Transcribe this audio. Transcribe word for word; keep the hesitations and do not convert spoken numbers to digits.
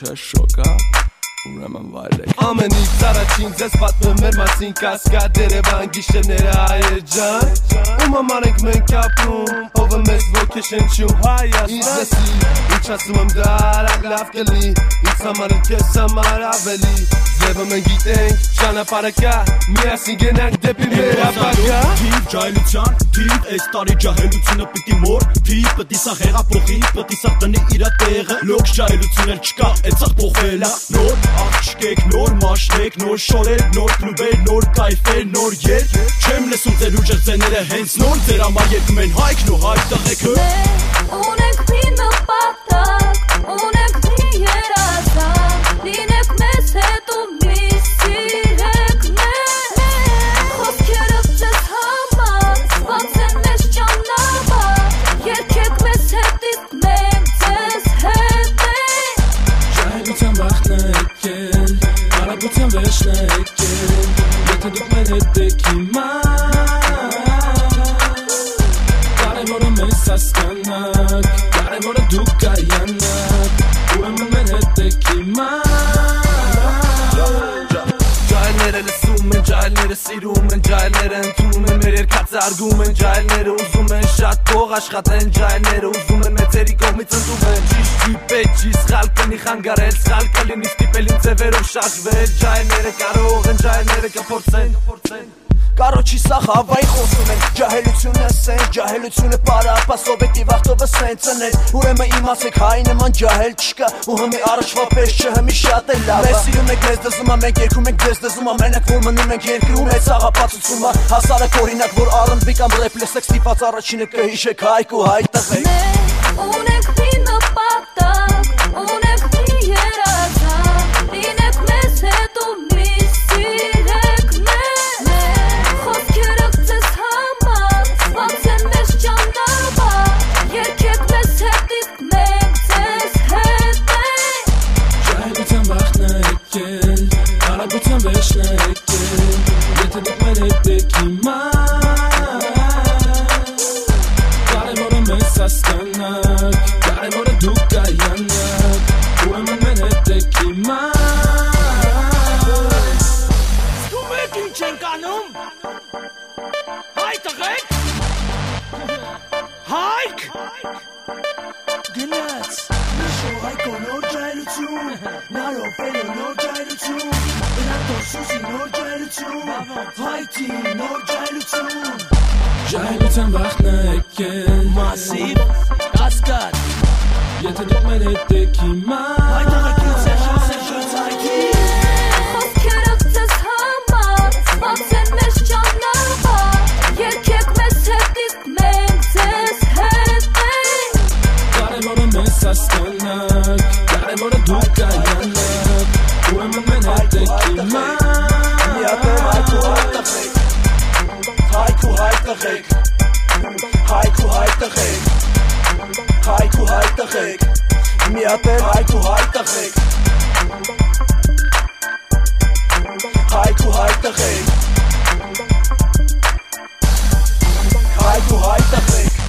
չէ շոկա ուրեմն վայելեք Ամենից առաջին ձեզ պատմեմ մեր մասին կասկադ Երևան գիշերները հայեր ջան Ում համար ենք մենք ապրում ով է մեզ ոգի շնչում Հայաստան Ինձ լսի ինչ ասում եմ դա արագ լավ կլի Ինձ համար ու քեզ համար ավելի Ձևը մենք գիտենք ճանապարհը կա Միասին գնանք դեպի մեր ապագա Թիվ ջահելության թիվ այս տարի ջահելությունը պիտի մոր Թիվ պտի սա հեղափոխի պտի սա տնի իրա տեղը Լոքս ջահելություն էլ չկա այդ սա փոխելա Նոր աղջկեք նոր մաշնեք նոր շորեր նոր կլուբեր նոր կայֆեր նոր երկ Չեմ լսում ձեր ուժեղ ձեները հենց նոր ձեր համար երկում են հայքն ու հայք տղեքը Ունենք մի նպատակ ունենք մի երազանք Լինեք մեզ հետ ու մի սիրեք մեզ Խոսքերը ձեզ համար սպանց են մեզ ճանապարհ Երգեք մեզ հետ իսկ մենք ձեզ հետ ենք Ժահելության վախն է եկել Արագության վերջն է եկել Եթե դուք մեր հետ եք հիմա Կարևորը մեզ հասկանաք Կարևորը դուք կայանաք Ուրեմն մեր հետ եք հիմա Ջահելները լսում են, ջահելները սիրում են, ջահելները ընդունում են մեր երկացը արգում են, ջահելները ուզում են շատ փող աշխատեն, ջահելները ուզում են մեծերի կողմից ընդունել, ճիշտ չի պետք չի սխալ կլինի խանգարել, սխալ կլինի ստիպել իմ ձևերով շարժվել, ջահելները կարող են, ջահելները կփորձեն, Կարոչի սա հավայի խոսում են Ջահելությունը սենց, ջահելությունը պարապաս Օբյեկտիվ աղտովը սենց ընել Ուրեմն իմացեք հայ նման ջահել չկա Ու հմի առաջվա պես չհմի շատ է լավա Մեզ սիրում եք մեզ դզումա, մենք երկում ենք ձեզ դզումա Մենակ որ մնում ենք երկրում մեծ աղապացուցումա Հասարակ օրինակ որ առնվի կամ ռեպ լսեք Ստիպած առաջինը կհիշեք հայք ու հայ տղեկ Ունենք մի նպատակ ունենք մի երազանք Լինեք մեզ հետ ու մի սիրեք մեզ Խոսքերը ձեզ համար սպանց են մեզ ճանապարհ Երգեք մեզ հետ իսկ մենք ձեզ հետ ենք Ժահելության վախն է եկել Արագության վերջն է եկել Եթե դուք մեր հետ եք հիմա Կարևորը մեզ հասկանաք Կարևորը դուք կայանաք Ուրեմն մեր հետ եք հիմա Դու եք ինչ ենք անում Հայ տղեկ Հայք Գնաց Նշո հայքո նոր ջահելություն Նարով էլ նոր ջահելություն Բնատոր սուսի նոր ջահելություն Հայթի նոր ջահելություն Ժահելության վախն է եկել Մասիվ կասկադ Եթե դուք մեր հետ եք հիմա Հայ տղեկ ինձ է շանս է շոց հայքի Խոսքերը ձեզ համար սպանց են մեզ ճանապարհ Երգեք մեզ հետ իսկ մենք ձեզ հետ ենք Կարևորը մեզ հասկանաք Կարևորը դուք կայանաք Ուրեմն մեր հետ եք հիմա Միատեմ հայք ու հայ տղեկ Հայք ու հայ տղեկ Հայք ու հայ տղեկ Հայք ու հայ տղեկ Միատեմ հայք ու հայ տղեկ Հայք ու հայ տղեկ Հայք ու հայ տղեկ